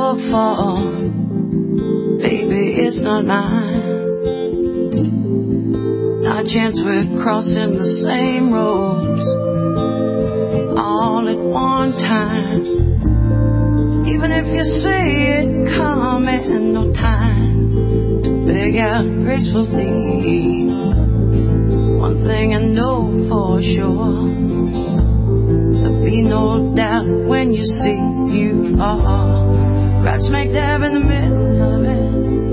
your fault. Baby, it's not mine. Not a chance we're crossing the same roads all at one time. Even if you see it coming, no time to beg out gracefully. One thing I know for sure, there'll be no doubt when you see you are right smack dab in the middle of it.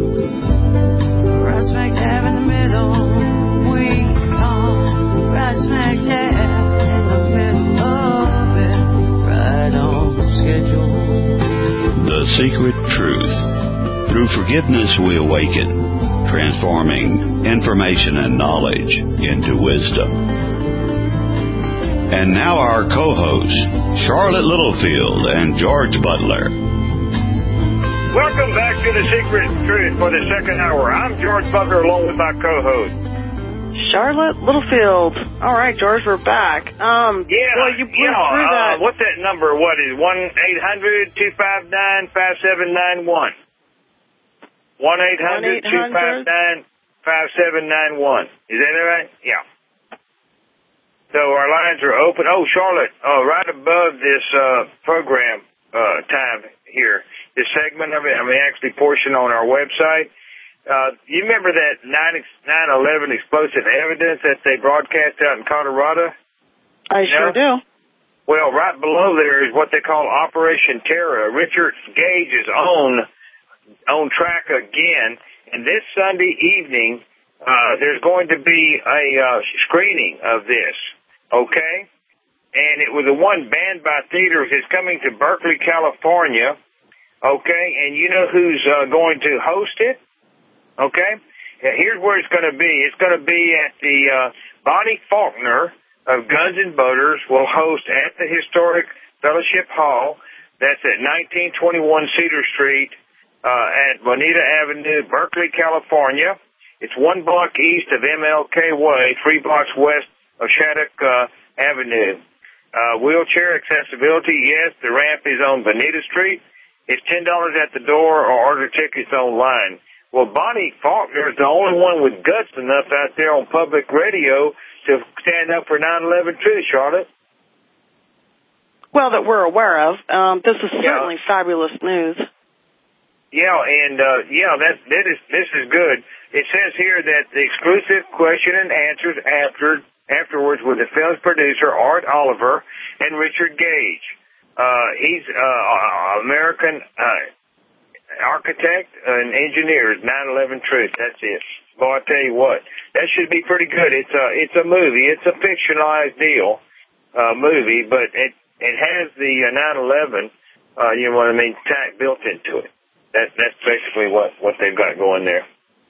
Right smack dab in the middle. We are right smack dab in the middle of it. Right on schedule. The Secret Truth. Through forgiveness we awaken, transforming information and knowledge into wisdom. And now our co-hosts, Charlotte Littlefield and George Butler. Welcome back to The Secret Truth for the second hour. I'm George Butler along with my co-host, Charlotte Littlefield. All right, George, we're back. Well, you blew through that. What's that number? What is 1-800-259-5791? 1-800-259-5791. Is that right? Yeah. So our lines are open. Oh, Charlotte, right above this program time here, this segment of it, actually portion on our website. You remember that 9/11 explosive evidence that they broadcast out in Colorado? I sure do. Well, right below there is what they call Operation Terror. Richard Gage is on track again, and this Sunday evening there's going to be a screening of this, okay? And it was the one banned by theaters. It's coming to Berkeley, California, okay? And you know who's going to host it? Okay? Here's where it's going to be. It's going to be at the Bonnie Faulkner of Guns and Butters will host at the historic Fellowship Hall. That's at 1921 Cedar Street at Bonita Avenue, Berkeley, California. It's 1 block east of MLK Way, 3 blocks west of Shattuck Avenue. Wheelchair accessibility, yes, the ramp is on Bonita Street. It's $10 at the door or order tickets online. Well, Bonnie Faulkner is the only one with guts enough out there on public radio to stand up for 9/11 Truth, Charlotte. Well, that we're aware of. This is certainly fabulous news. Yeah, and this is good. It says here that the exclusive question and answers afterwards with the film's producer, Art Oliver, and Richard Gage. He's American architect and engineer. 9/11 Truth. That's it. Well, I tell you what, that should be pretty good. It's a movie. It's a fictionalized deal, movie, but it has the 9/11, you know what I mean, tag built into it. That's basically what they've got going there.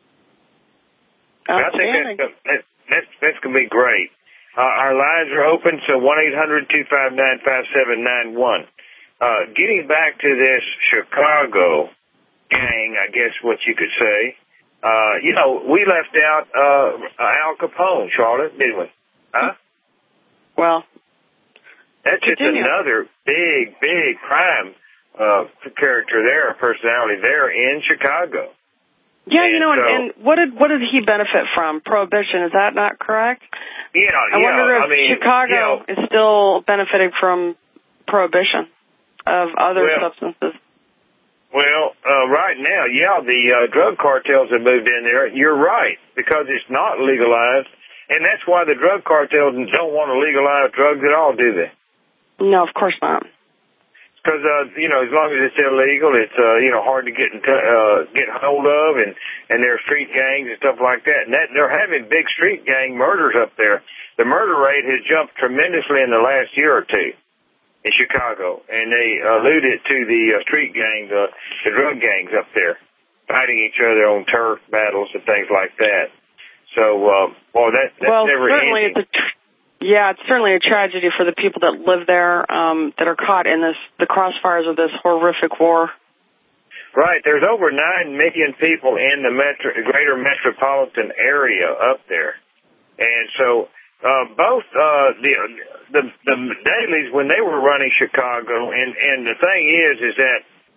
I think that's going to be great. Our lines are open, so 1-800-259-5791. Getting back to this Chicago gang, I guess what you could say, we left out Al Capone, Charlotte, didn't we? Huh? Well, that's just another big crime character there, personality there in Chicago. Yeah, and what did he benefit from? Prohibition, is that not correct? I wonder if Chicago is still benefiting from prohibition of other substances. Well, right now, the drug cartels have moved in there. You're right, because it's not legalized, and that's why the drug cartels don't want to legalize drugs at all, do they? No, of course not. Because, as long as it's illegal, it's, hard to get hold of, and there are street gangs and stuff like that. And they're having big street gang murders up there. The murder rate has jumped tremendously in the last year or two in Chicago. And they alluded to the street gang, the drug gangs up there, fighting each other on turf battles and things like that. So, that's never ending. It's certainly a tragedy for the people that live there, that are caught in the crossfires of this horrific war. Right. There's over 9 million people in the greater metropolitan area up there. And so, both, the dailies, when they were running Chicago, and the thing is that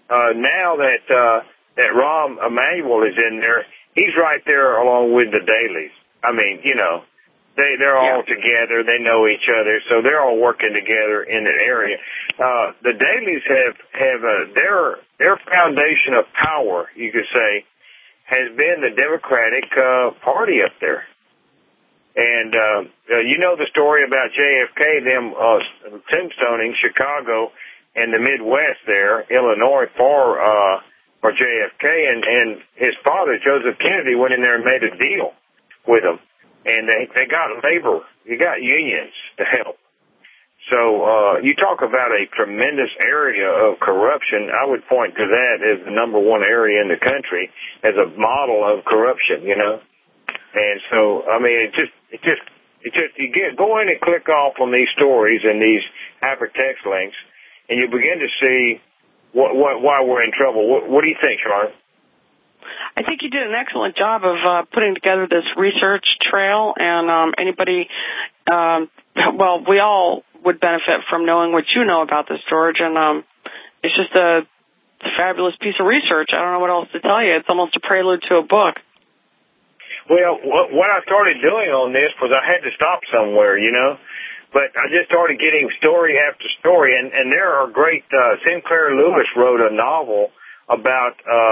now that Rahm Emanuel is in there, he's right there along with the Dalys. I mean, they're all together. They know each other, so they're all working together in that area. The Dalys have their foundation of power, you could say, has been the Democratic Party up there. And you know the story about JFK, them tombstoning Chicago and the Midwest there, Illinois, for JFK, and his father, Joseph Kennedy, went in there and made a deal with them. And they got labor. You got unions to help. So you talk about a tremendous area of corruption. I would point to that as the number one area in the country as a model of corruption, And so, I mean, you go in and click off on these stories and these hypertext links, and you begin to see why we're in trouble. What do you think, Charlotte? I think you did an excellent job of putting together this research trail, and anybody, we all would benefit from knowing what you know about this, George, and it's just a fabulous piece of research. I don't know what else to tell you. It's almost a prelude to a book. Well, what I started doing on this was I had to stop somewhere, but I just started getting story after story, and there are great, Sinclair Lewis wrote a novel about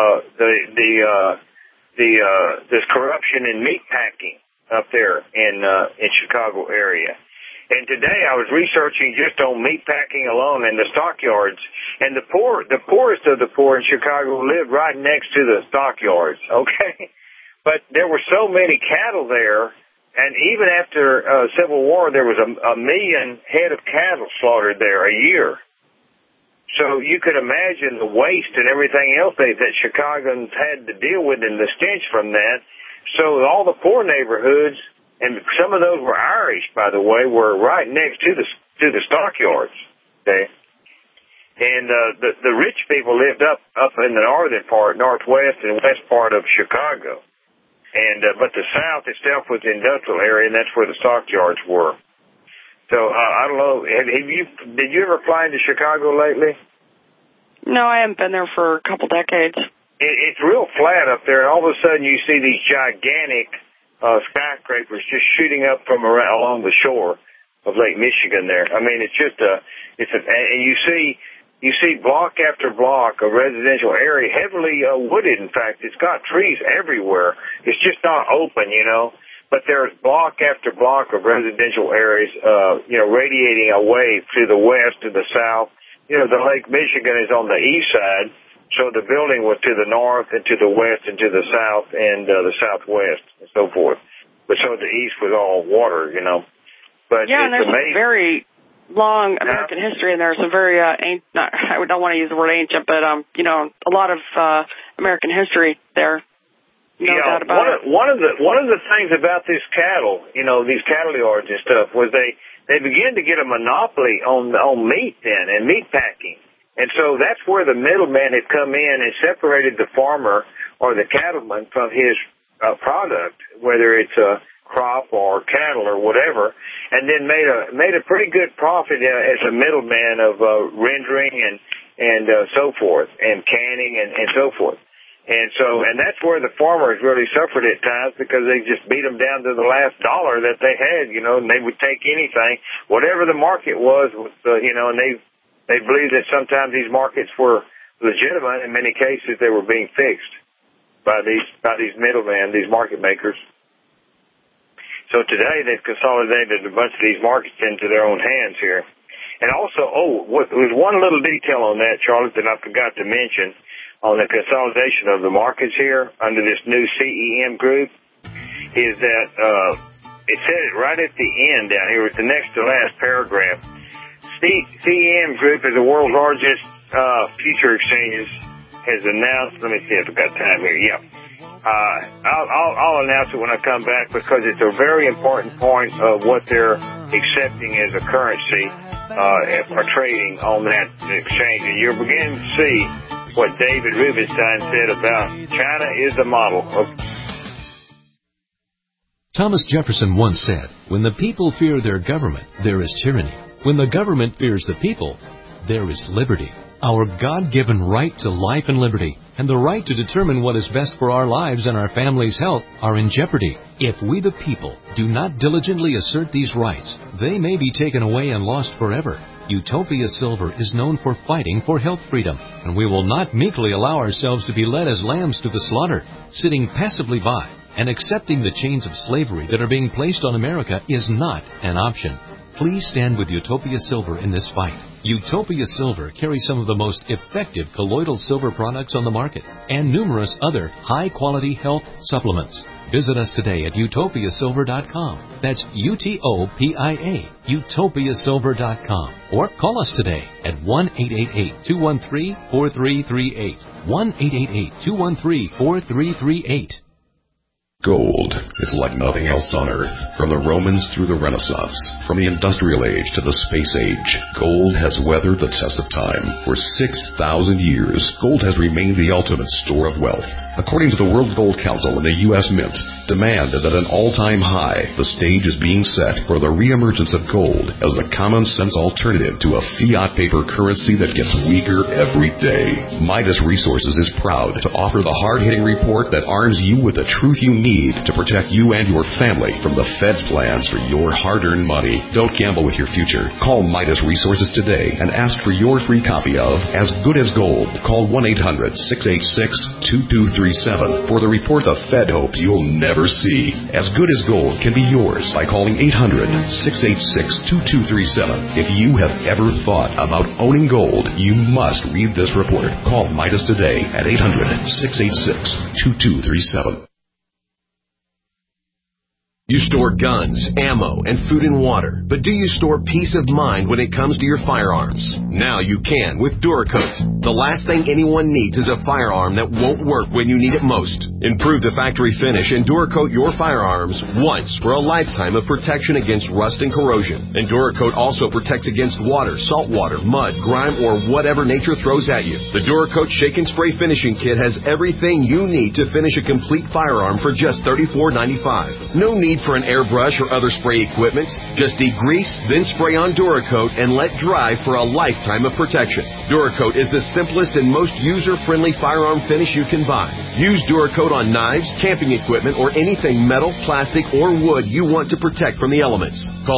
this corruption in meatpacking up there in Chicago area. And today I was researching just on meatpacking alone and the stockyards. And the poorest of the poor in Chicago lived right next to the stockyards, okay? But there were so many cattle there, and even after Civil War, there was a million head of cattle slaughtered there a year. So you could imagine the waste and everything else that Chicagoans had to deal with and the stench from that. So all the poor neighborhoods, and some of those were Irish, by the way, were right next to the stockyards. Okay, and the rich people lived up in the northern part, northwest and west part of Chicago, and but the south itself was the industrial area, and that's where the stockyards were. So I don't know. Did you ever fly into Chicago lately? No, I haven't been there for a couple decades. It's real flat up there, and all of a sudden you see these gigantic skyscrapers just shooting up from along the shore of Lake Michigan there. I mean, and you see block after block of residential area, heavily wooded. In fact, it's got trees everywhere. It's just not open, But there's block after block of residential areas, radiating away to the west, to the south. The Lake Michigan is on the east side, so the building was to the north and to the west and to the south and the southwest and so forth. But so the east was all water, But yeah, and there's a very long American history, and there's some very I don't want to use the word ancient, but a lot of American history there. No doubt about it. One of the things about this cattle, these cattle yards and stuff, was they began to get a monopoly on meat then and meat packing. And so that's where the middleman had come in and separated the farmer or the cattleman from his product, whether it's a crop or cattle or whatever, and then made a pretty good profit as a middleman of rendering and so forth, and canning and so forth. And that's where the farmers really suffered at times, because they just beat them down to the last dollar that they had, and they would take anything, whatever the market was, and they believed that sometimes these markets were legitimate. In many cases, they were being fixed by these middlemen, these market makers. So today they've consolidated a bunch of these markets into their own hands here. And also, there's one little detail on that, Charlotte, that I forgot to mention. On the consolidation of the markets here under this new CEM group, is that it said it right at the end down here with the next to last paragraph. CEM Group is the world's largest future exchanges, has announced. Let me see if I've got time here. Yeah, I'll announce it when I come back, because it's a very important point of what they're accepting as a currency for trading on that exchange, and you're beginning to see what David Rubenstein said about China is the model. Thomas Jefferson once said, "When the people fear their government, there is tyranny. When the government fears the people, there is liberty. Our God-given right to life and liberty and the right to determine what is best for our lives and our family's health are in jeopardy. If we the people do not diligently assert these rights, they may be taken away and lost forever. Utopia Silver is known for fighting for health freedom, and we will not meekly allow ourselves to be led as lambs to the slaughter. Sitting passively by and accepting the chains of slavery that are being placed on America is not an option. Please stand with Utopia Silver in this fight. Utopia Silver carries some of the most effective colloidal silver products on the market and numerous other high-quality health supplements. Visit us today at utopiasilver.com. That's UTOPIA, utopiasilver.com. Or call us today at 1-888-213-4338. 1-888-213-4338. Gold is like nothing else on Earth. From the Romans through the Renaissance, from the Industrial Age to the Space Age, gold has weathered the test of time. For 6,000 years, gold has remained the ultimate store of wealth. According to the World Gold Council and the U.S. Mint, demand is at an all-time high. The stage is being set for the reemergence of gold as the common-sense alternative to a fiat paper currency that gets weaker every day. Midas Resources is proud to offer the hard-hitting report that arms you with the truth you need to protect you and your family from the Fed's plans for your hard-earned money. Don't gamble with your future. Call Midas Resources today and ask for your free copy of As Good as Gold. Call 1-800-686-2237 for the report the Fed hopes you'll never see. As Good as Gold can be yours by calling 800-686-2237. If you have ever thought about owning gold, you must read this report. Call Midas today at 800-686-2237. You store guns, ammo, and food and water, but do you store peace of mind when it comes to your firearms? Now you can with Duracoat. The last thing anyone needs is a firearm that won't work when you need it most. Improve the factory finish and Duracoat your firearms once for a lifetime of protection against rust and corrosion. And Duracoat also protects against water, salt water, mud, grime, or whatever nature throws at you. The Duracoat Shake and Spray Finishing Kit has everything you need to finish a complete firearm for just $34.95. No need for an airbrush or other spray equipment. Just degrease, then spray on Duracoat and let dry for a lifetime of protection. Duracoat is the simplest and most user-friendly firearm finish you can buy. Use Duracoat on knives, camping equipment, or anything metal, plastic, or wood you want to protect from the elements. Call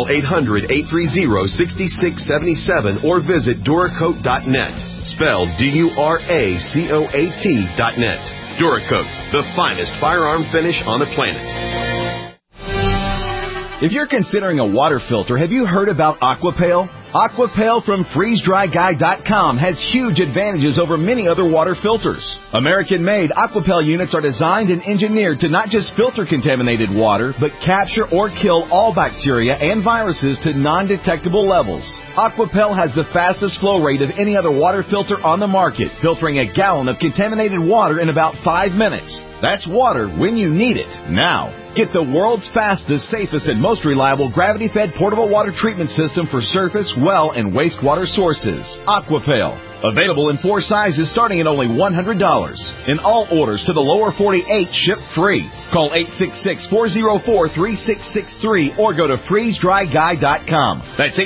800-830-6677 or visit Duracoat.net. Spelled Duracoat.net. Duracoat, the finest firearm finish on the planet. If you're considering a water filter, have you heard about Aquapail? Aquapail from FreezeDryGuy.com has huge advantages over many other water filters. American-made Aquapail units are designed and engineered to not just filter contaminated water, but capture or kill all bacteria and viruses to non-detectable levels. Aquapail has the fastest flow rate of any other water filter on the market, filtering a gallon of contaminated water in about 5 minutes. That's water when you need it, now. Get the world's fastest, safest, and most reliable gravity-fed portable water treatment system for surface, well, and wastewater sources. Aquapail. Available in 4 sizes starting at only $100. And all orders to the lower 48 ship free. Call 866-404-3663 or go to FreezeDryGuy.com. That's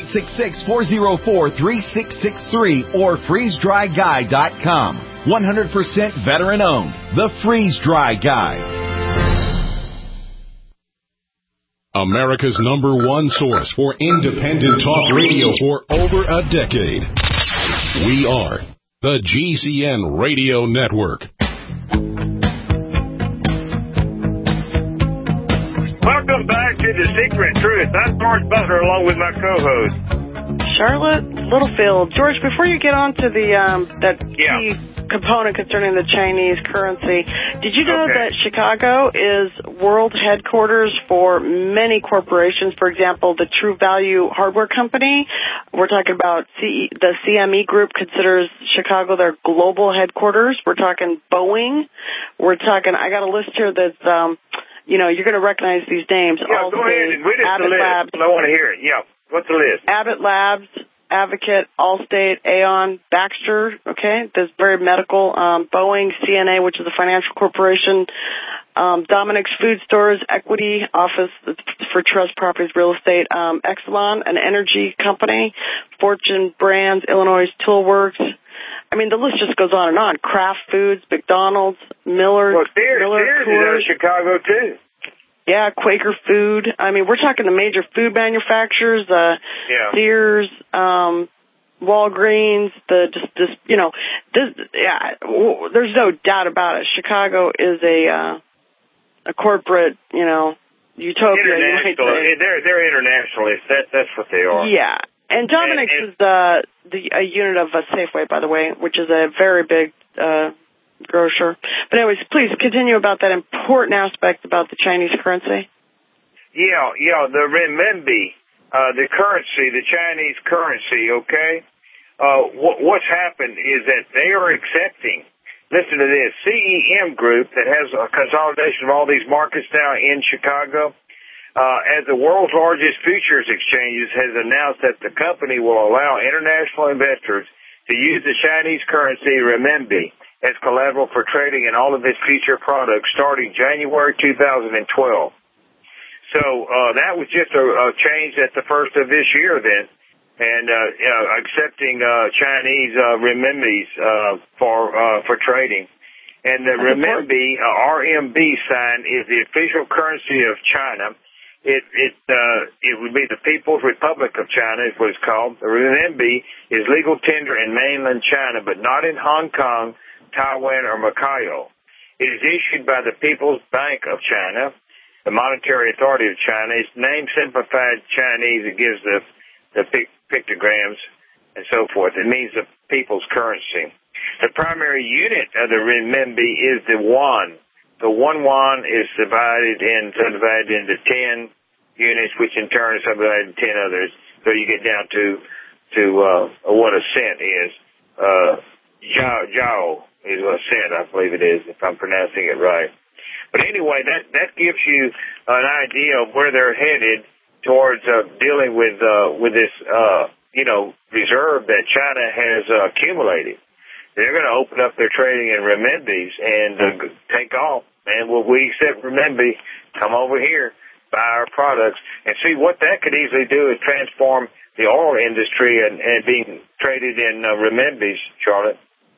866-404-3663 or FreezeDryGuy.com. 100% veteran-owned. The Freeze Dry Guy. America's #1 source for independent talk radio for over a decade. We are the GCN Radio Network. Welcome back to The Secret Truth. I'm George Butler along with my co-host, Charlotte Littlefield. George, before you get on to that key component concerning the Chinese currency, did you know that Chicago is world headquarters for many corporations? For example, the True Value Hardware Company. We're talking about the CME Group considers Chicago their global headquarters. We're talking Boeing. We're talking, I got a list here that's, you're going to recognize these names. Yeah, go ahead and read the list. I want to hear it. Yeah. What's the list? Abbott Labs, Advocate, Allstate, Aon, Baxter, that's very medical, Boeing, CNA, which is a financial corporation, Dominick's Food Stores, Equity, Office for Trust Properties Real Estate, Exelon, an energy company, Fortune Brands, Illinois Tool Works. I mean, the list just goes on and on. Kraft Foods, McDonald's, Miller. Well, Sears is out of Chicago, too. Yeah, Quaker Food. I mean, we're talking the major food manufacturers, Sears, Walgreens, there's no doubt about it. Chicago is a corporate, utopia. International. They're internationalists. That's what they are. Yeah. And Dominick's is a unit of Safeway, by the way, which is a very big grocer. But anyways, please continue about that important aspect about the Chinese currency. Yeah, the renminbi, the currency, the Chinese currency, okay? What's happened is that they are accepting, listen to this, CEM Group that has a consolidation of all these markets now in Chicago, as the world's largest futures exchanges, has announced that the company will allow international investors to use the Chinese currency renminbi as collateral for trading in all of its future products starting January 2012. So that was just a change at the first of this year then, and accepting Chinese renminbis for trading. And the renminbi, RMB sign, is the official currency of China. It would be the People's Republic of China is what it's called. The renminbi is legal tender in mainland China, but not in Hong Kong, Taiwan, or Macau. It is issued by the People's Bank of China, the monetary authority of China. It's name simplified Chinese. It gives the pictograms and so forth. It means the people's currency. The primary unit of the renminbi is the yuan. The 1 yuan is subdivided into 10 units, which in turn is subdivided into 10 others. So you get down to what a cent is. Jiao is a cent, I believe it is, if I'm pronouncing it right. But anyway, that gives you an idea of where they're headed towards dealing with this reserve that China has accumulated. They're going to open up their trading in renminbis and take off. And will we accept renminbi? Come over here, buy our products, and see what that could easily do is transform the oil industry and being traded in renminbis, Charlotte.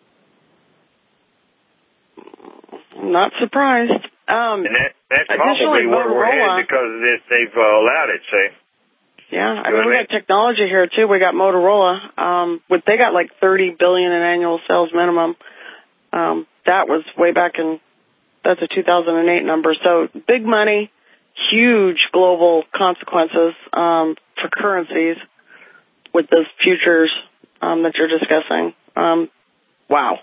I'm not surprised. And that's probably where we're headed because they've allowed it, see. Yeah, I mean, we got technology here, too. We got Motorola. They got like $30 billion in annual sales minimum. That was way back that's a 2008 number. So big money, huge global consequences for currencies with those futures that you're discussing. Wow.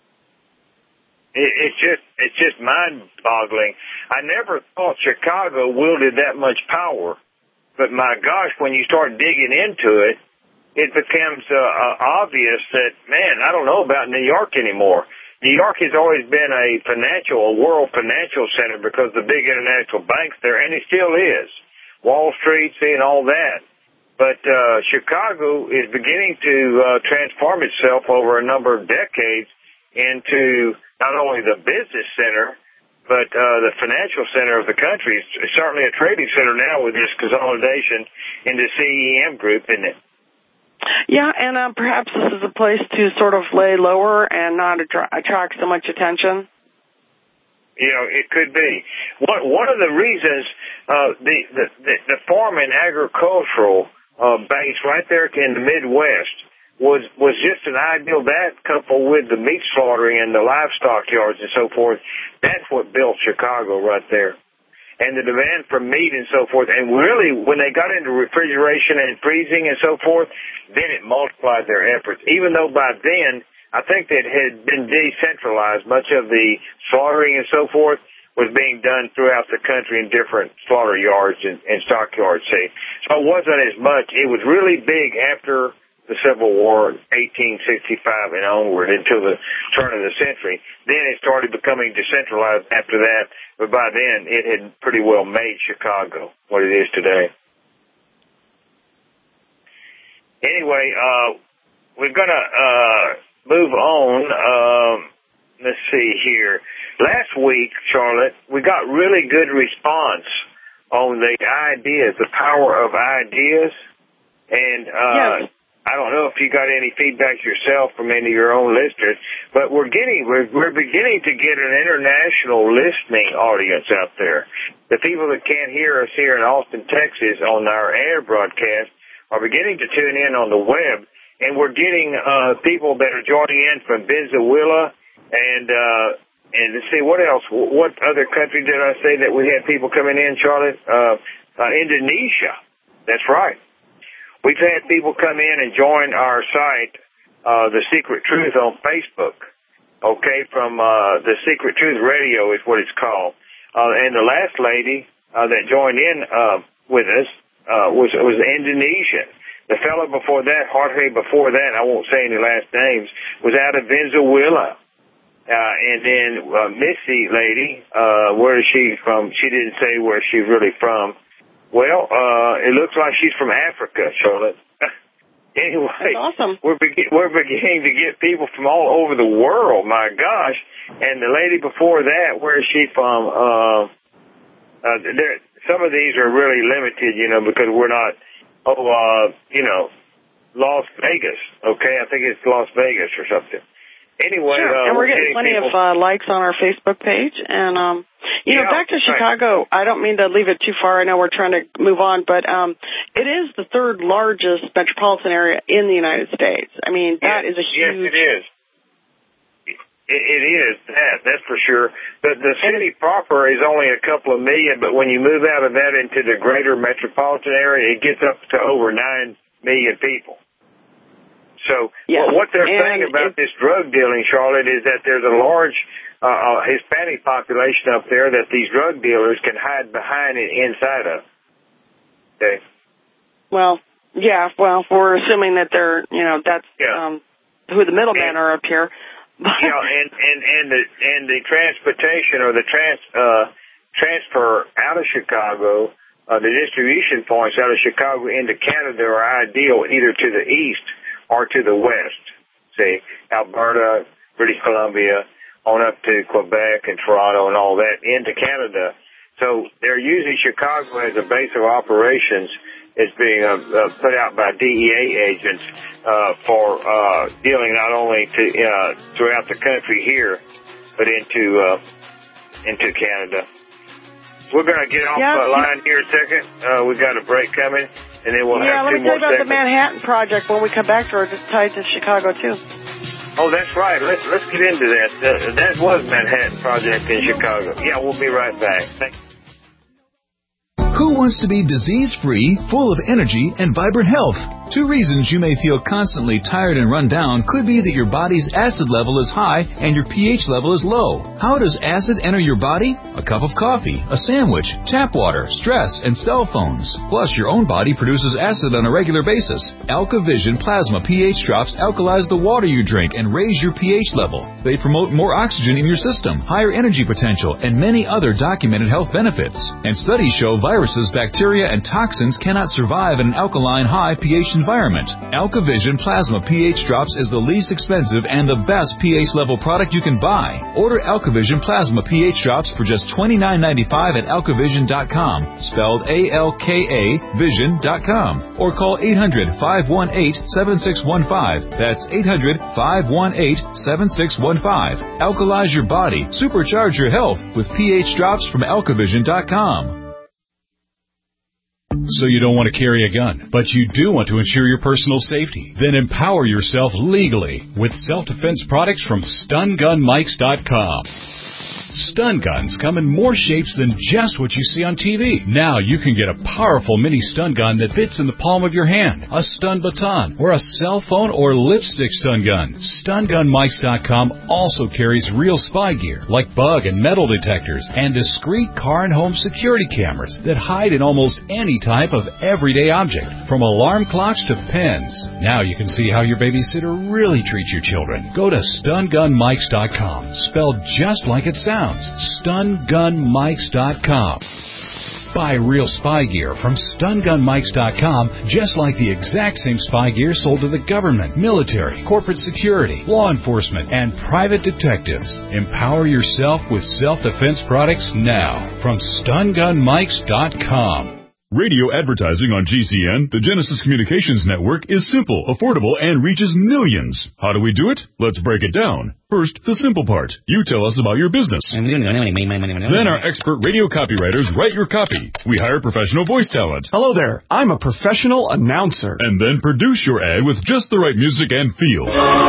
It's just mind-boggling. I never thought Chicago wielded that much power. But my gosh, when you start digging into it, it becomes obvious that, man, I don't know about New York anymore. New York has always been a world financial center because of the big international banks there, and it still is. Wall Street, seeing all that. But Chicago is beginning to transform itself over a number of decades into not only the business center, but the financial center of the country. It's certainly a trading center now with this consolidation into CEM Group, isn't it? Yeah, and perhaps this is a place to sort of lay lower and not attract so much attention. It could be. One of the reasons the farm and agricultural base right there in the Midwest was just an ideal, that coupled with the meat slaughtering and the livestock yards and so forth. That's what built Chicago right there. And the demand for meat and so forth. And really, when they got into refrigeration and freezing and so forth, then it multiplied their efforts. Even though by then, I think that had been decentralized. Much of the slaughtering and so forth was being done throughout the country in different slaughter yards and stockyards, see. So it wasn't as much. It was really big after the Civil War, 1865 and onward until the turn of the century. Then it started becoming decentralized after that, but by then it had pretty well made Chicago what it is today. Anyway, we're going to move on. Let's see here. Last week, Charlotte, we got really good response on the ideas, the power of ideas. And I don't know if you got any feedback yourself from any of your own listeners, but we're beginning to get an international listening audience out there. The people that can't hear us here in Austin, Texas on our air broadcast are beginning to tune in on the web, and we're getting people that are joining in from Venezuela and let's see, what else? What other country did I say that we had people coming in, Charlotte? Indonesia. That's right. We've had people come in and join our site, The Secret Truth on Facebook, okay, from The Secret Truth Radio is what it's called. And the last lady that joined in with us was Indonesian. The fellow before that, Jorge before that, I won't say any last names, was out of Venezuela. And then Missy lady, where is she from? She didn't say where she's really from. Well, it looks like she's from Africa, Charlotte. Anyway, that's awesome. We're beginning to get people from all over the world. My gosh! And the lady before that, where is she from? Some of these are really limited, because we're not. Las Vegas. Okay, I think it's Las Vegas or something. Anyway, sure. And we're getting plenty of likes on our Facebook page. And, back to Chicago, I don't mean to leave it too far. I know we're trying to move on, but it is the third largest metropolitan area in the United States. I mean, that is a huge... Yes, it is. It is, that's for sure. The city proper is only a couple of million, but when you move out of that into the greater metropolitan area, it gets up to over 9 million people. So what they're saying about this drug dealing, Charlotte, is that there's a large Hispanic population up there that these drug dealers can hide behind and inside of. Okay. Well, we're assuming that they're, that's who the middlemen are up here. And the transportation or the transfer out of Chicago, the distribution points out of Chicago into Canada are ideal either to the east or to the west, say Alberta, British Columbia, on up to Quebec and Toronto and all that into Canada. So they're using Chicago as a base of operations. It's being put out by DEA agents for dealing not only throughout the country here, but into Canada. We're going to get off the line here a second. We've got a break coming, and then we'll have 2 more segments. Let me tell you about the Manhattan Project when we come back to it. It's tied to Chicago, too. Oh, that's right. Let's get into that. That was Manhattan Project in Chicago. Yeah, we'll be right back. Thanks. Who wants to be disease-free, full of energy, and vibrant health? 2 reasons you may feel constantly tired and run down could be that your body's acid level is high and your pH level is low. How does acid enter your body? A cup of coffee, a sandwich, tap water, stress, and cell phones. Plus, your own body produces acid on a regular basis. AlkaVision Plasma pH drops alkalize the water you drink and raise your pH level. They promote more oxygen in your system, higher energy potential, and many other documented health benefits. And studies show viruses, bacteria, and toxins cannot survive in an alkaline high pH environment. AlkaVision Plasma pH Drops is the least expensive and the best pH level product you can buy. Order AlkaVision Plasma pH Drops for just $29.95 at alkavision.com, spelled A-L-K-A vision.com, or call 800-518-7615. That's 800-518-7615. Alkalize your body, supercharge your health with pH Drops from alkavision.com. So you don't want to carry a gun, but you do want to ensure your personal safety? Then empower yourself legally with self-defense products from StunGunMikes.com. Stun guns come in more shapes than just what you see on TV. Now you can get a powerful mini stun gun that fits in the palm of your hand, a stun baton, or a cell phone or lipstick stun gun. StunGunMikes.com also carries real spy gear like bug and metal detectors and discreet car and home security cameras that hide in almost any type of everyday object, from alarm clocks to pens. Now you can see how your babysitter really treats your children. Go to StunGunMikes.com, spelled just like it sounds. StunGunMikes.com. Buy real spy gear from StunGunMikes.com, just like the exact same spy gear sold to the government, military, corporate security, law enforcement, and private detectives. Empower yourself with self-defense products now from StunGunMikes.com. Radio advertising on GCN, the Genesis Communications Network, is simple, affordable, and reaches millions. How do we do it? Let's break it down. First, the simple part. You tell us about your business. Then our expert radio copywriters write your copy. We hire professional voice talent. Hello there. I'm a professional announcer. And then produce your ad with just the right music and feel.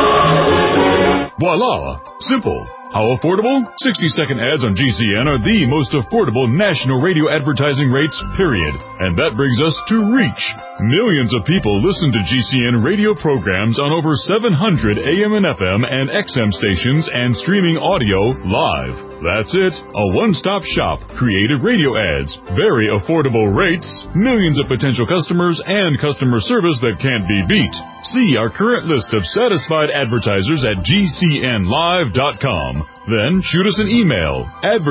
Voila! Simple. How affordable? 60-second ads on GCN are the most affordable national radio advertising rates, period. And that brings us to reach. Millions of people listen to GCN radio programs on over 700 AM and FM and XM stations and streaming audio live. That's it. A one-stop shop. Creative radio ads. Very affordable rates. Millions of potential customers and customer service that can't be beat. See our current list of satisfied advertisers at GCNlive.com. Then shoot us an email.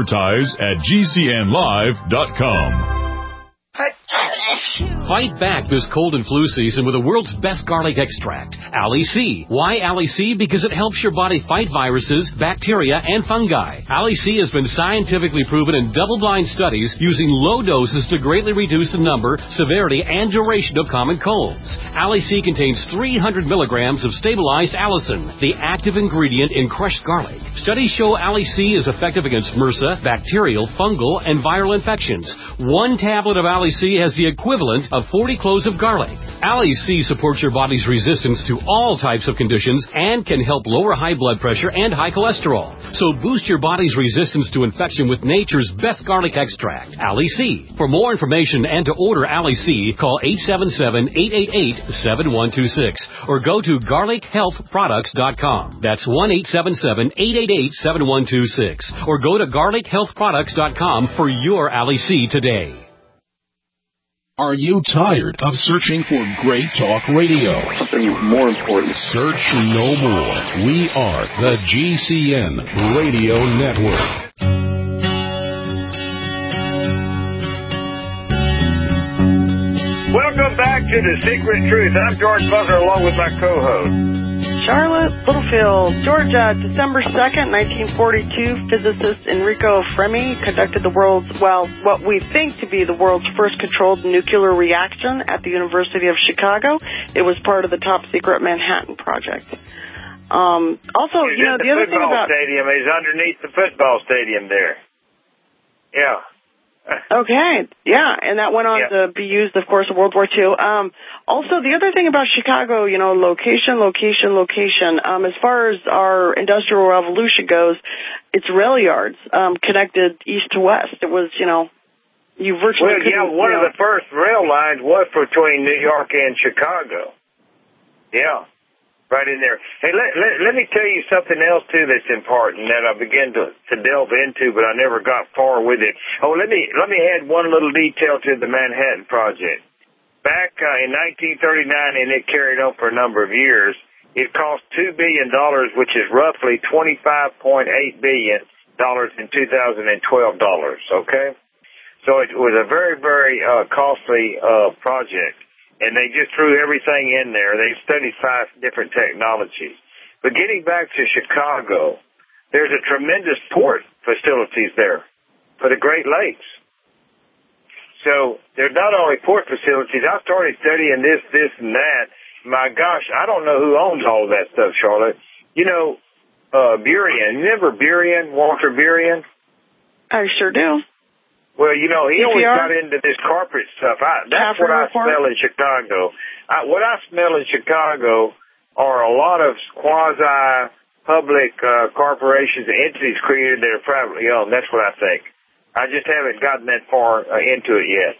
advertise@GCNlive.com. Fight back this cold and flu season with the world's best garlic extract, Ali C. Why Ali C? Because it helps your body fight viruses, bacteria, and fungi. Ali C has been scientifically proven in double-blind studies using low doses to greatly reduce the number, severity, and duration of common colds. Ali C contains 300 milligrams of stabilized allicin, the active ingredient in crushed garlic. Studies show Ali C is effective against MRSA, bacterial, fungal, and viral infections. One tablet of Ali C has the equivalent of 40 cloves of garlic. Ali C supports your body's resistance to all types of conditions and can help lower high blood pressure and high cholesterol. So boost your body's resistance to infection with nature's best garlic extract, Ali C. For more information and to order Ali C, call 877-888-7126 or go to garlichealthproducts.com. That's 1-877-888-7126 or go to garlichealthproducts.com for your Ali C today. Are you tired of searching for great talk radio? Something more important. Search no more. We are the GCN Radio Network. Welcome back to The Secret Truth. I'm George Butler along with my co-host. Charlotte Littlefield, Georgia, December 2nd, 1942, physicist Enrico Fermi conducted what we think to be the world's first controlled nuclear reaction at the University of Chicago. It was part of the top secret Manhattan Project. The other thing about... The football stadium is underneath the football stadium there. Yeah. Okay, yeah, and that went on to be used, of course, in World War II. Also, the other thing about Chicago, location. As far as our Industrial Revolution goes, its rail yards connected east to west. It was, you virtually couldn't... One of the first rail lines was between New York and Chicago. Yeah. Right in there. Hey, let me tell you something else, too, that's important that I began to delve into, but I never got far with it. Oh, let me add one little detail to the Manhattan Project. Back in 1939, and it carried on for a number of years, it cost $2 billion, which is roughly $25.8 billion in 2012 dollars, okay? So it was a very, very costly project. And they just threw everything in there. They studied 5 different technologies. But getting back to Chicago, there's a tremendous port facilities there for the Great Lakes. So they're not only port facilities. I started studying this, and that. My gosh, I don't know who owns all of that stuff, Charlotte. Burien. You remember Burien, Walter Burien? I sure do. Well, he always got into this corporate stuff. That's what I smell in Chicago. What I smell in Chicago are a lot of quasi-public corporations and entities created that are privately owned. That's what I think. I just haven't gotten that far into it yet.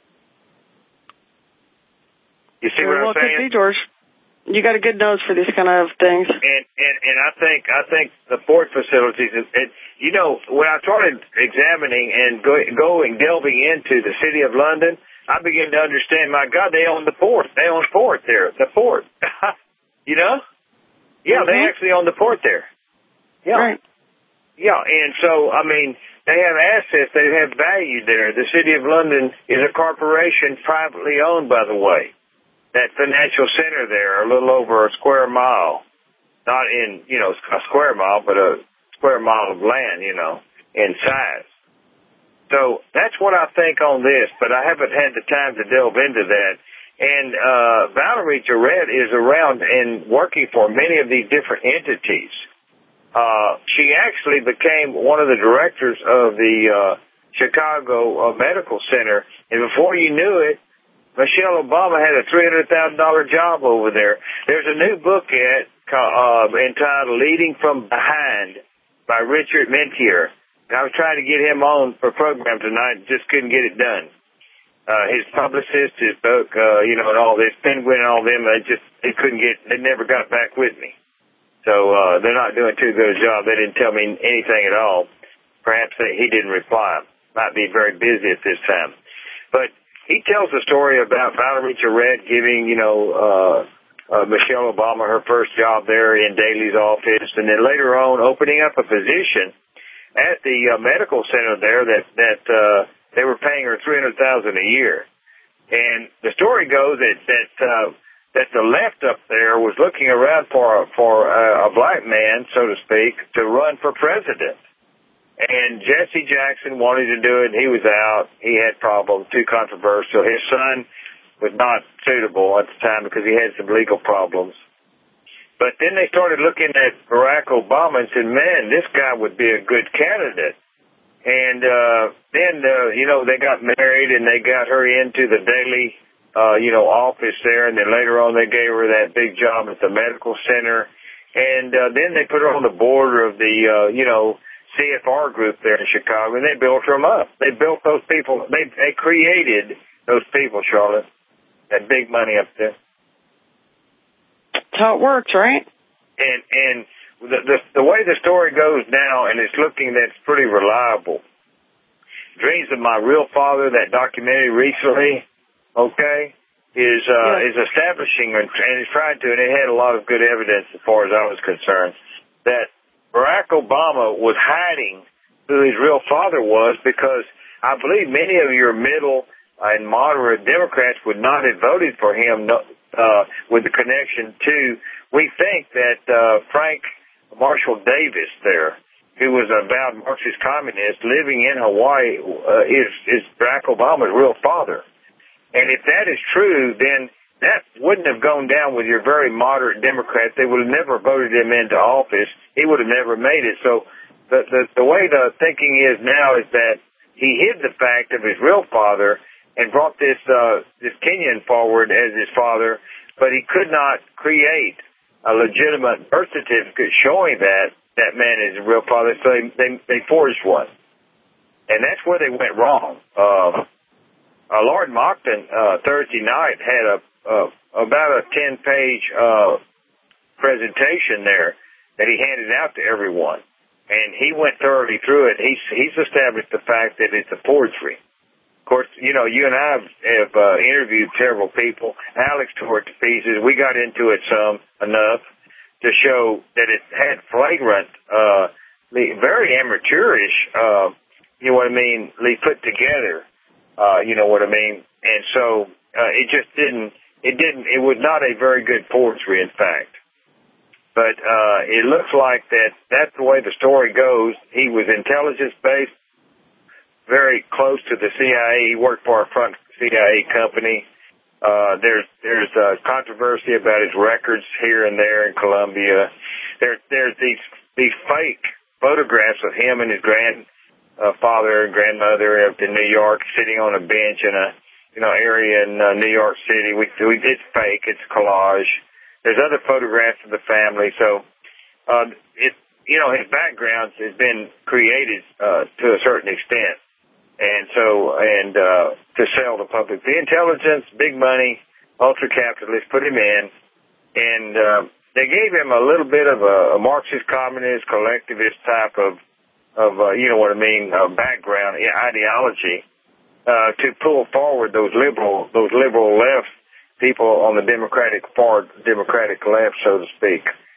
You see what I'm saying? Could be, George. You got a good nose for these kind of things. And I think the port facilities, when I started examining and delving into the city of London, I began to understand, my God, they own the port. They own the port there. The port. Yeah, they actually own the port there. Yeah. Right. Yeah, and so, they have assets, they have value there. The City of London is a corporation privately owned, by the way. That financial center there, a little over a square mile. Not in, a square mile, but a square mile of land, in size. So that's what I think on this, but I haven't had the time to delve into that. And Valerie Jarrett is around and working for many of these different entities. She actually became one of the directors of the Chicago Medical Center, and before you knew it, Michelle Obama had a $300,000 job over there. There's a new book entitled Leading from Behind by Richard Mentier. And I was trying to get him on for a program tonight, just couldn't get it done. His publicist, his book, and all this, Penguin and all them, they never got back with me. So, they're not doing too good a job. They didn't tell me anything at all. Perhaps he didn't reply. Might be very busy at this time. But he tells a story about Valerie Jarrett giving, Michelle Obama her first job there in Daley's office, and then later on opening up a position at the medical center there that they were paying her $300,000 a year. And the story goes that the left up there was looking around for a black man, so to speak, to run for president. And Jesse Jackson wanted to do it, and he was out. He had problems, too controversial. His son was not suitable at the time because he had some legal problems. But then they started looking at Barack Obama and said, man, this guy would be a good candidate. And then they got married, and they got her into the Daley office there, and then later on they gave her that big job at the medical center. And then they put her on the board of the, CFR group there in Chicago, and they built them up. They built those people. They created those people, Charlotte. That big money up there. That's how it works, right? And the way the story goes now, and it's looking that's pretty reliable. Dreams of My Real Father, that documentary recently, is establishing, and it's tried to, and it had a lot of good evidence as far as I was concerned, that Barack Obama was hiding who his real father was, because I believe many of your middle and moderate Democrats would not have voted for him with the connection to, we think that Frank Marshall Davis there, who was a avowed Marxist communist living in Hawaii, is Barack Obama's real father. And if that is true, then that wouldn't have gone down with your very moderate Democrats. They would have never voted him into office. He would have never made it. So the way the thinking is now is that he hid the fact of his real father and brought this Kenyan forward as his father, but he could not create a legitimate birth certificate showing that man is his real father, so they forged one. And that's where they went wrong. Lord Monckton Thursday night had about a 10-page presentation there that he handed out to everyone, and he went thoroughly through it. He's established the fact that it's a forgery. Of course, you and I have interviewed several people. Alex tore it to pieces. We got into it enough to show that it had flagrant, very amateurish, put together, and so it was not a very good forgery, in fact. But it looks like that's the way the story goes. He was intelligence-based, very close to the CIA. He worked for a front CIA company. There's controversy about his records here and there in Colombia. There's these fake photographs of him and his grandfather and grandmother up in New York, sitting on a bench in a area in New York City. It's fake. It's collage. There's other photographs of the family. So, his background has been created to a certain extent. And to sell the public. The intelligence, big money, ultra-capitalists put him in, and they gave him a little bit of a Marxist, communist, collectivist type of background, ideology, to pull forward those liberal left people on the Democratic left, so to speak.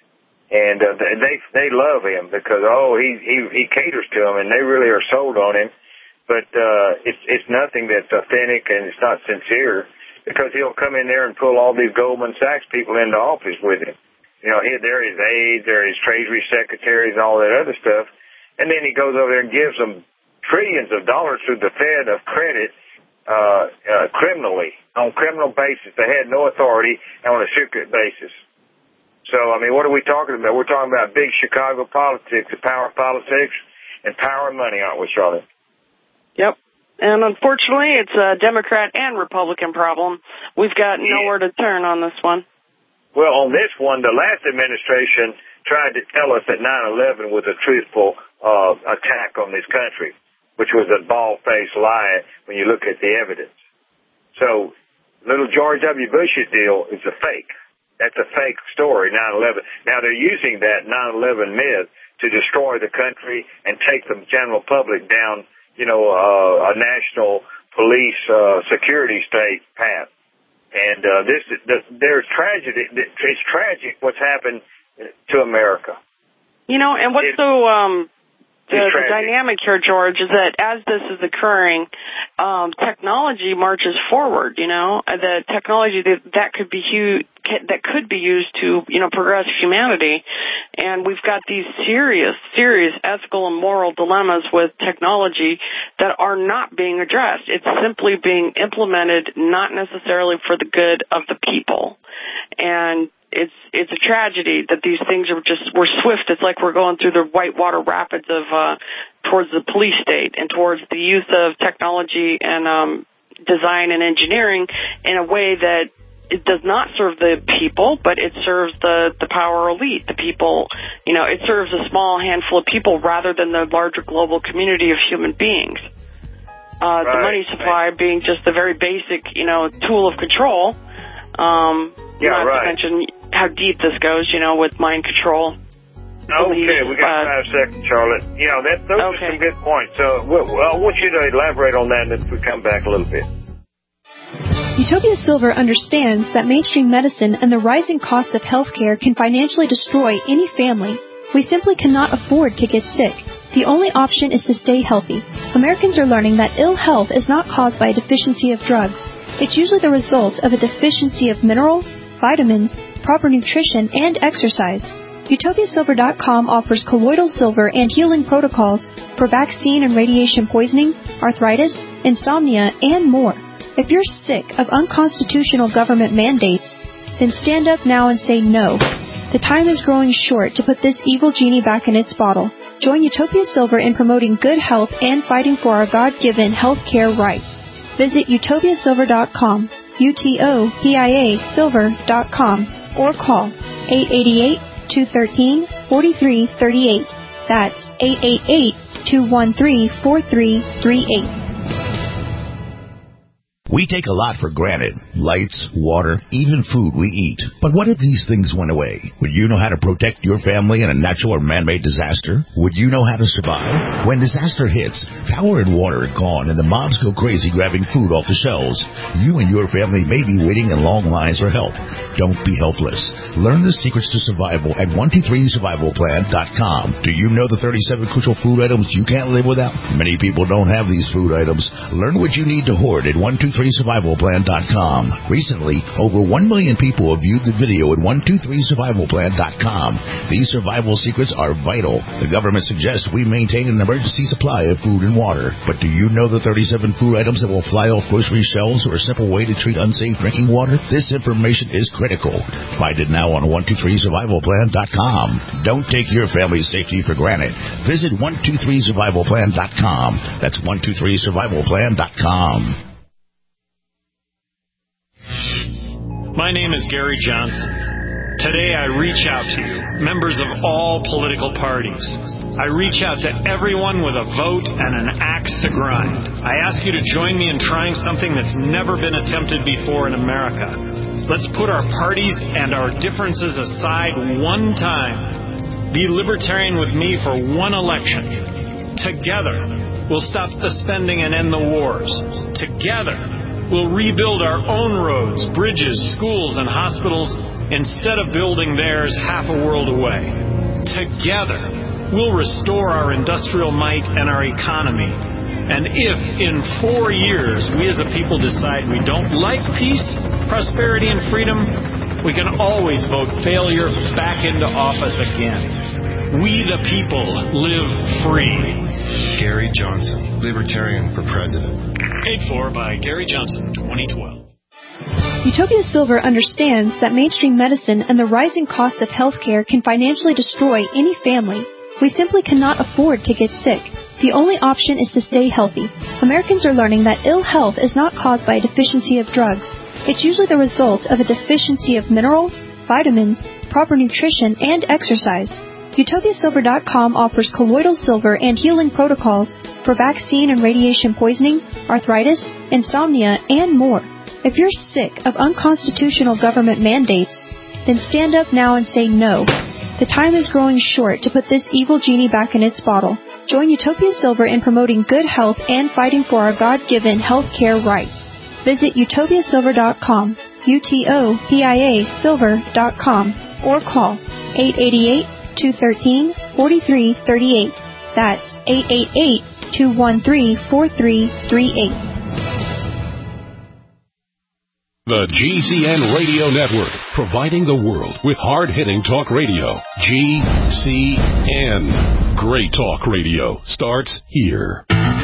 And they love him because he caters to them, and they really are sold on him. But it's nothing that's authentic, and it's not sincere, because he'll come in there and pull all these Goldman Sachs people into office with him. You know, there is aides, there is treasury secretaries, and all that other stuff. And then he goes over there and gives them trillions of dollars through the Fed of credit criminally, on criminal basis. They had no authority, and on a secret basis. So, I mean, what are we talking about? We're talking about big Chicago politics, the power politics, and power and money, aren't we, Charlotte? Yep. And unfortunately, it's a Democrat and Republican problem. We've got nowhere to turn on this one. Well, on this one, the last administration tried to tell us that 9/11 was a truthful attack on this country, which was a bald-faced lie when you look at the evidence. So, little George W. Bush's deal is a fake. That's a fake story, 9/11. Now, they're using that 9/11 myth to destroy the country and take the general public down, a national police security state path. And there's tragedy. It's tragic what's happened to America. And what's the dynamic here, George, is that as this is occurring, technology marches forward. The technology that could be used to progress humanity, and we've got these serious ethical and moral dilemmas with technology that are not being addressed. It's simply being implemented, not necessarily for the good of the people, and it's a tragedy that these things we're swift. It's like we're going through the whitewater rapids of towards the police state and towards the use of technology and design and engineering in a way that it does not serve the people, but it serves the power elite, the people. It serves a small handful of people rather than the larger global community of human beings. The money supply being just the very basic, tool of control. Not to mention how deep this goes, with mind control. Okay, we got 5 seconds, Charlotte. Those are some good points. So I want you to elaborate on that if we come back a little bit. Utopia Silver understands that mainstream medicine and the rising cost of healthcare can financially destroy any family. We simply cannot afford to get sick. The only option is to stay healthy. Americans are learning that ill health is not caused by a deficiency of drugs. It's usually the result of a deficiency of minerals, vitamins, proper nutrition, and exercise. UtopiaSilver.com offers colloidal silver and healing protocols for vaccine and radiation poisoning, arthritis, insomnia, and more. If you're sick of unconstitutional government mandates, then stand up now and say no. The time is growing short to put this evil genie back in its bottle. Join Utopia Silver in promoting good health and fighting for our God-given health care rights. Visit utopiasilver.com, UTOPIA silver.com, or call 888-213-4338. That's 888-213-4338. We take a lot for granted. Lights, water, even food we eat. But what if these things went away? Would you know how to protect your family in a natural or man-made disaster? Would you know how to survive? When disaster hits, power and water are gone and the mobs go crazy grabbing food off the shelves. You and your family may be waiting in long lines for help. Don't be helpless. Learn the secrets to survival at 123survivalplan.com. Do you know the 37 crucial food items you can't live without? Many people don't have these food items. Learn what you need to hoard at 123survivalplan.com. Recently, over 1 million people have viewed the video at 123survivalplan.com. These survival secrets are vital. The government suggests we maintain an emergency supply of food and water. But do you know the 37 food items that will fly off grocery shelves or a simple way to treat unsafe drinking water? This information is critical. Find it now on 123survivalplan.com. Don't take your family's safety for granted. Visit 123survivalplan.com. That's 123survivalplan.com. My name is Gary Johnson. Today I reach out to you, members of all political parties. I reach out to everyone with a vote and an axe to grind. I ask you to join me in trying something that's never been attempted before in America. Let's put our parties and our differences aside one time. Be libertarian with me for one election. Together, we'll stop the spending and end the wars. Together, We'll rebuild our own roads, bridges, schools, and hospitals instead of building theirs half a world away. Together, we'll restore our industrial might and our economy. And if, in 4 years, we as a people decide we don't like peace, prosperity, and freedom, we can always vote failure back into office again. We the people live free. Gary Johnson, Libertarian for President. Paid for by Gary Johnson, 2012. Utopia Silver understands that mainstream medicine and the rising cost of healthcare can financially destroy any family. We simply cannot afford to get sick. The only option is to stay healthy. Americans are learning that ill health is not caused by a deficiency of drugs. It's usually the result of a deficiency of minerals, vitamins, proper nutrition, and exercise. UtopiaSilver.com offers colloidal silver and healing protocols for vaccine and radiation poisoning, arthritis, insomnia, and more. If you're sick of unconstitutional government mandates, then stand up now and say no. The time is growing short to put this evil genie back in its bottle. Join Utopia Silver in promoting good health and fighting for our God-given health care rights. Visit UtopiaSilver.com, UTOPIA Silver.com, or call 888-213-4338. That's 888-213-4338. The GCN Radio Network, providing the world with hard-hitting talk radio. GCN. Great talk radio starts here.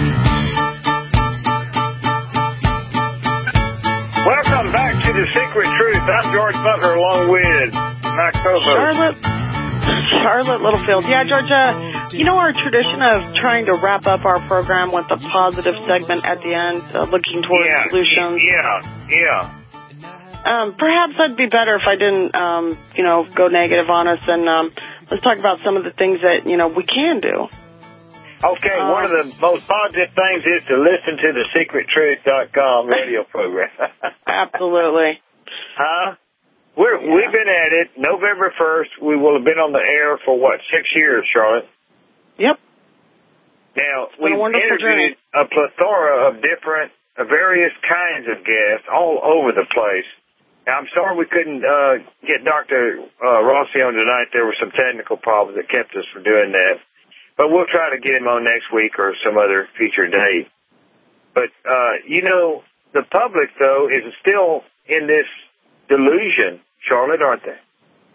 Welcome back to The Secret Truth. I'm George Butler along with my co-host. Charlotte Littlefield. Yeah, Georgia, you know our tradition of trying to wrap up our program with a positive segment at the end, looking towards solutions? Yeah. Perhaps that'd be better if I didn't, go negative on us, and let's talk about some of the things that, we can do. Okay, one of the most positive things is to listen to the SecretTruth.com radio program. Absolutely. Huh? We've been at it. November 1st, we will have been on the air for, 6 years, Charlotte? Yep. Now, we've interviewed a plethora of different, various kinds of guests all over the place. Now, I'm sorry we couldn't get Dr. Rossi on tonight. There were some technical problems that kept us from doing that. But we'll try to get him on next week or some other future date. But, the public, though, is still in this delusion, Charlotte, aren't they?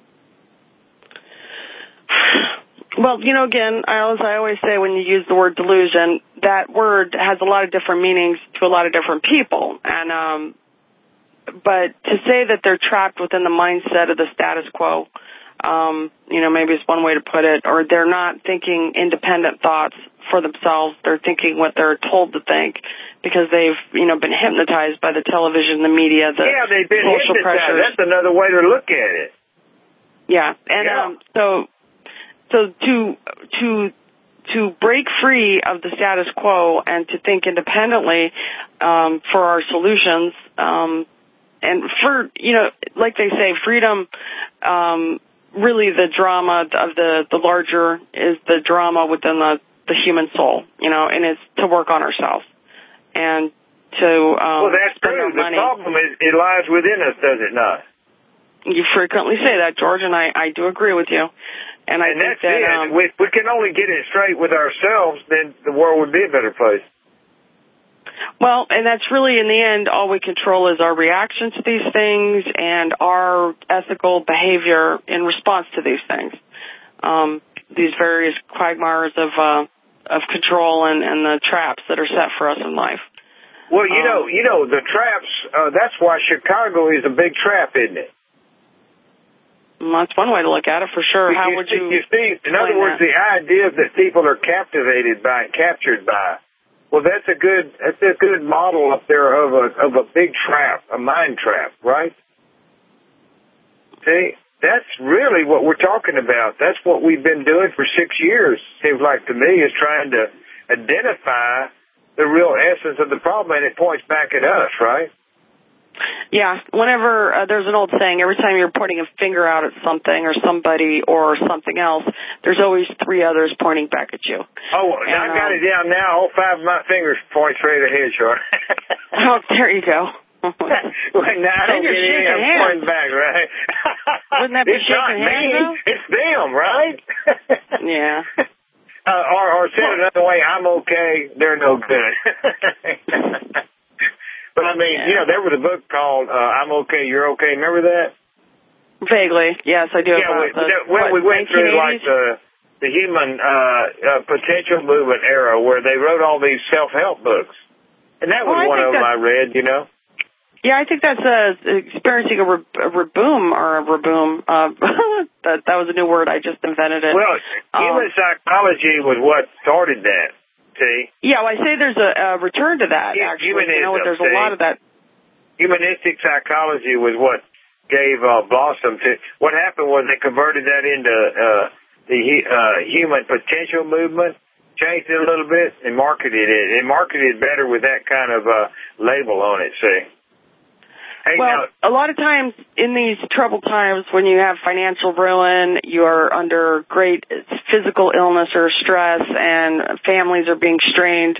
Well, again, as I always say when you use the word delusion, that word has a lot of different meanings to a lot of different people. And, but to say that they're trapped within the mindset of the status quo, maybe it's one way to put it, or they're not thinking independent thoughts for themselves. They're thinking what they're told to think because they've, been hypnotized by the television, the media, the they've been social hypnotized. pressures. That's another way to look at it. Yeah. And, so to break free of the status quo and to think independently, for our solutions, and for, like they say, freedom, really the drama of the larger is the drama within the human soul, and it's to work on ourselves and to, well, that's true. The problem is it lies within us, does it not? You frequently say that, George, and I do agree with you. And I think that's it. If we can only get it straight with ourselves, then the world would be a better place. Well, and that's really, in the end, all we control is our reaction to these things and our ethical behavior in response to these things. These various quagmires of control and the traps that are set for us in life. Well, the traps, that's why Chicago is a big trap, isn't it? Well, that's one way to look at it, for sure. How would you see, in other words, the idea that people are captivated by and captured by, well, that's a good model up there of a big trap, a mind trap, right? See, that's really what we're talking about. That's what we've been doing for 6 years, seems like to me, is trying to identify the real essence of the problem, and it points back at us, right? Yeah, whenever there's an old saying, every time you're pointing a finger out at something or somebody or something else, there's always 3 others pointing back at you. Oh, and I got it down now. All 5 of my fingers point straight ahead, Charlotte. Oh, there you go. Well, now I don't get any of them pointing back, right? Wouldn't that be shaking hands, though? It's them, right? Yeah. Or said another way, I'm okay, they're no good. But, I mean, there was a book called I'm Okay, You're Okay. Remember that? Vaguely, yes, I do. We went through, like, the human potential movement era where they wrote all these self-help books. And that was one of them I read, Yeah, I think that's experiencing a reboom or a reboom. That was a new word. I just invented it. Well, human psychology was what started that. See? Yeah, well, I say there's a return to that, actually. There's a lot of that. Humanistic psychology was what gave blossom to. What happened was they converted that into the human potential movement, changed it a little bit, and marketed it. It marketed better with that kind of label on it, see? Well, a lot of times in these troubled times when you have financial ruin, you are under great physical illness or stress, and families are being strained,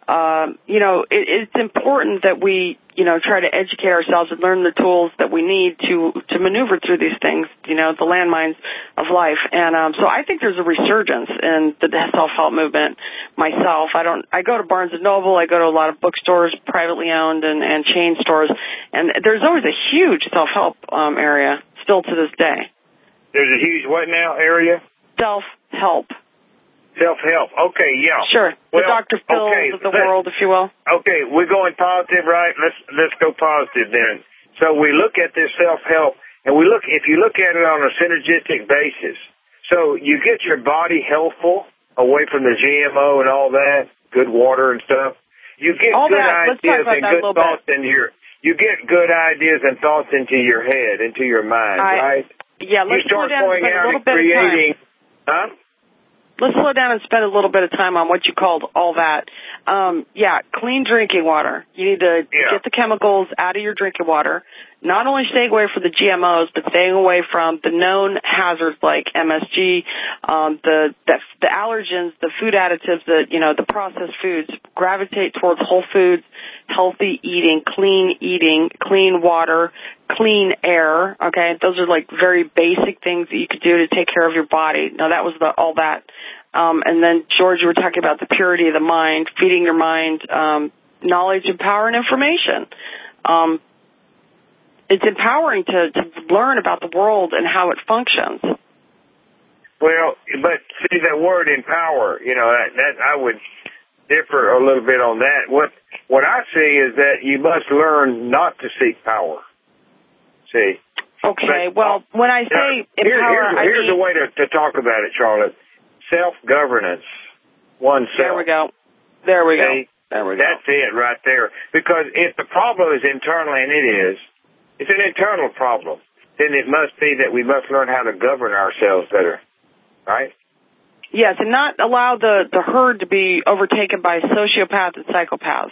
it's important that we, try to educate ourselves and learn the tools that we need to maneuver through these things, the landmines of life. And so I think there's a resurgence in the self-help movement myself. I go to Barnes & Noble, I go to a lot of bookstores, privately owned and chain stores, and there's always a huge self-help area still to this day. There's a huge what now area? Self-help. Self-help. Okay, yeah. Sure. The Dr. Phils of the world, if you will. Okay, we're going positive, right? Let's go positive then. So we look at this self-help, and if you look at it on a synergistic basis, so you get your body healthful away from the GMO and all that, good water and stuff. You get good ideas and good thoughts into you get good ideas and thoughts into your head, into your mind, right? Yeah, let's slow down and spend a little bit of time. Let's slow down and spend a little bit of time on what you called all that. Clean drinking water. You need to get the chemicals out of your drinking water. Not only staying away from the GMOs, but staying away from the known hazards like MSG, the allergens, the food additives, the processed foods. Gravitate towards whole foods, healthy eating, clean water, clean air. Okay, those are like very basic things that you could do to take care of your body. Now that was all that. And then George, you were talking about the purity of the mind, feeding your mind knowledge and power and information. It's empowering to learn about the world and how it functions. Well, but see that word empower, that I would differ a little bit on that. What I see is that you must learn not to seek power. See? Okay, well, when I say empower, here's a way to talk about it, Charlotte. Self-governance, oneself. There we go. That's it right there. Because if the problem is internal, and it is, it's an internal problem, then it must be that we must learn how to govern ourselves better, right? Yes, and not allow the herd to be overtaken by sociopaths and psychopaths.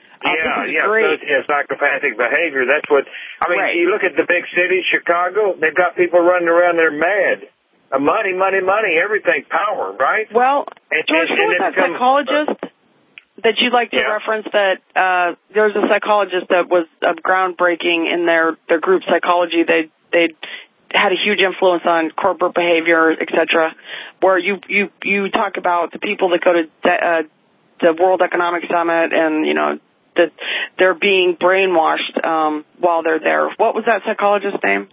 Psychopathic behavior. That's what, right. You look at the big cities, Chicago, they've got people running around there mad. Money, everything, power, right? Well, George, who was that psychologist that you'd like to reference that there was a psychologist that was groundbreaking in their group psychology. They had a huge influence on corporate behavior, etc., where you talk about the people that go to the World Economic Summit and, that they're being brainwashed while they're there. What was that psychologist's name?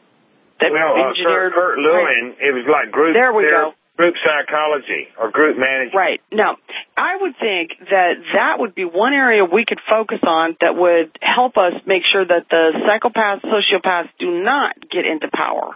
Kurt Lewin, it was like group psychology or group management. Right. Now, I would think that would be one area we could focus on that would help us make sure that the psychopaths, sociopaths do not get into power.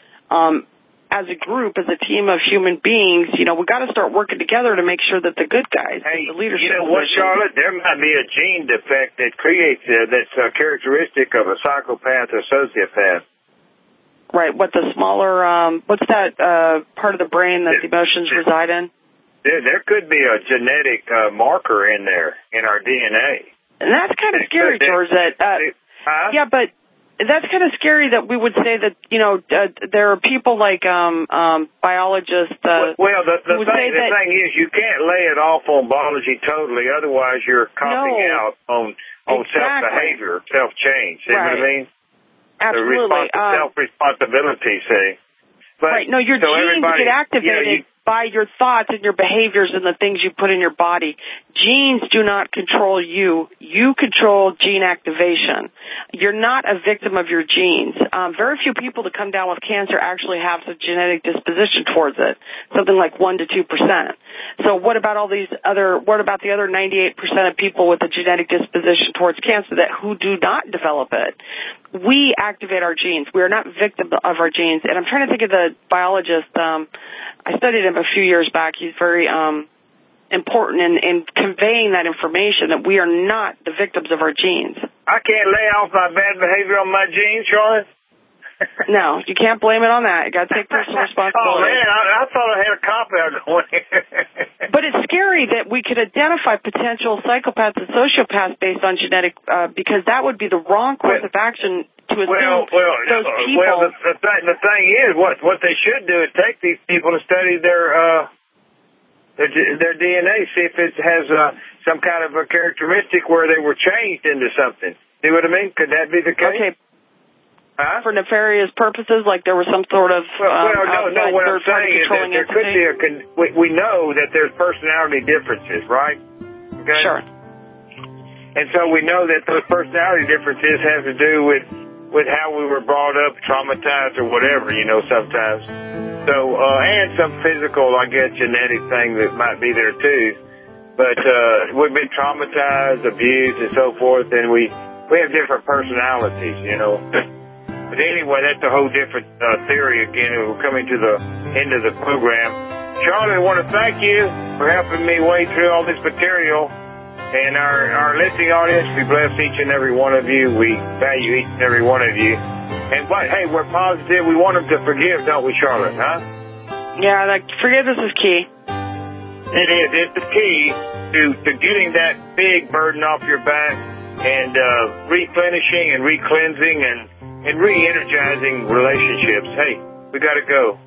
As a group, as a team of human beings, we've got to start working together to make sure that the good guys, the leadership. You know what, Charlotte? There might be a gene defect that creates that's a characteristic of a psychopath or sociopath. Right, the smaller, what's that part of the brain that the emotions reside in? There could be a genetic marker in there, in our DNA. And that's kind of scary, George, that, yeah, but That's kind of scary that we would say that, there are people like biologists the thing is you can't lay it off on biology totally, otherwise you're copying out on self-behavior, self-change. See what I mean? Absolutely. Self-responsibility, see. But, right. No, your genes get activated by your thoughts and your behaviors and the things you put in your body. Genes do not control you. You control gene activation. You're not a victim of your genes. Very few people that come down with cancer actually have a genetic disposition towards it, something like 1% to 2%. So what about the other 98% of people with a genetic disposition towards cancer who do not develop it? We activate our genes. We are not victims of our genes. And I'm trying to think of the biologist. I studied him a few years back. He's very important in conveying that information that we are not the victims of our genes. I can't lay off my bad behavior on my genes, Charlotte? No, you can't blame it on that. You got to take personal responsibility. Oh, man, I thought I had a cop-out going. But it's scary that we could identify potential psychopaths and sociopaths based on genetic, because that would be the wrong course of action to assume those people. Well, the thing is, what they should do is take these people and study their DNA, see if it has some kind of a characteristic where they were changed into something. See what I mean? Could that be the case? Okay. For nefarious purposes, like there was some sort of no. What I'm saying is that there could be we know that there's personality differences, right? Okay. Sure. And so we know that those personality differences have to do with how we were brought up, traumatized, or whatever. Sometimes. So and some physical, I guess, genetic thing that might be there too. But we've been traumatized, abused, and so forth, and we have different personalities, But anyway, that's a whole different theory again. We're coming to the end of the program. Charlie, I want to thank you for helping me wade through all this material. And our listening audience, we bless each and every one of you. We value each and every one of you. And, hey, we're positive. We want them to forgive, don't we, Charlotte, huh? Yeah, forgiveness is key. It is. It's the key to getting that big burden off your back and replenishing and re-cleansing and re-energizing relationships. Hey, we got to go.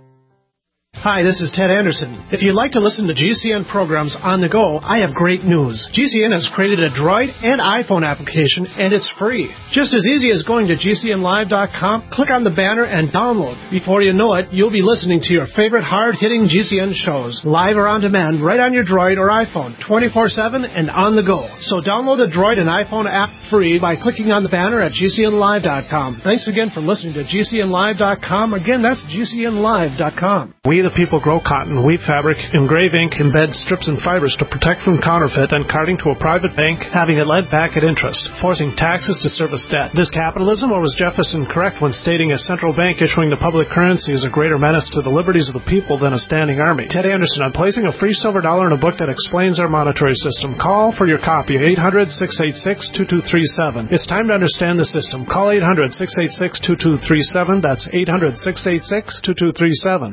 Hi, this is Ted Anderson. If you'd like to listen to GCN programs on the go, I have great news. GCN has created a Droid and iPhone application, and it's free. Just as easy as going to GCNlive.com, click on the banner, and download. Before you know it, you'll be listening to your favorite hard-hitting GCN shows, live or on demand, right on your Droid or iPhone, 24/7 and on the go. So download the Droid and iPhone app free by clicking on the banner at GCNlive.com. Thanks again for listening to GCNlive.com. Again, that's GCNlive.com. We the people grow cotton, weave fabric, engrave ink, embed strips and fibers to protect from counterfeit and carting to a private bank, having it lent back at interest, forcing taxes to service debt. This capitalism, or was Jefferson correct when stating a central bank issuing the public currency is a greater menace to the liberties of the people than a standing army? Ted Anderson, I'm placing a free silver dollar in a book that explains our monetary system. Call for your copy, 800-686-2237. It's time to understand the system. Call 800-686-2237. That's 800-686-2237.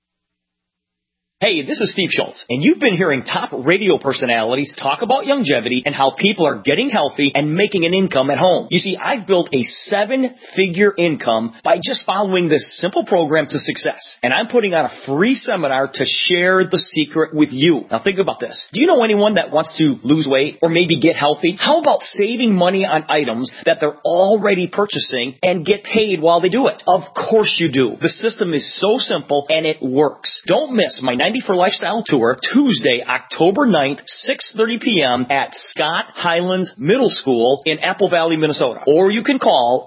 Hey, this is Steve Schultz, and you've been hearing top radio personalities talk about longevity and how people are getting healthy and making an income at home. You see, I've built a 7-figure income by just following this simple program to success, and I'm putting on a free seminar to share the secret with you. Now think about this. Do you know anyone that wants to lose weight or maybe get healthy? How about saving money on items that they're already purchasing and get paid while they do it? Of course you do. The system is so simple and it works. Don't miss my 90 for Lifestyle Tour, Tuesday, October 9th, 6:30 p.m. at Scott Highlands Middle School in Apple Valley, Minnesota. Or you can call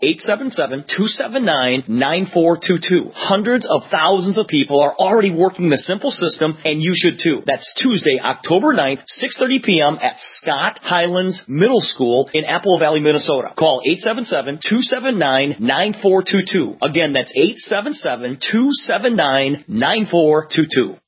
877-279-9422. Hundreds of thousands of people are already working the simple system, and you should too. That's Tuesday, October 9th, 6:30 p.m. at Scott Highlands Middle School in Apple Valley, Minnesota. Call 877-279-9422. Again, that's 877-279-9422.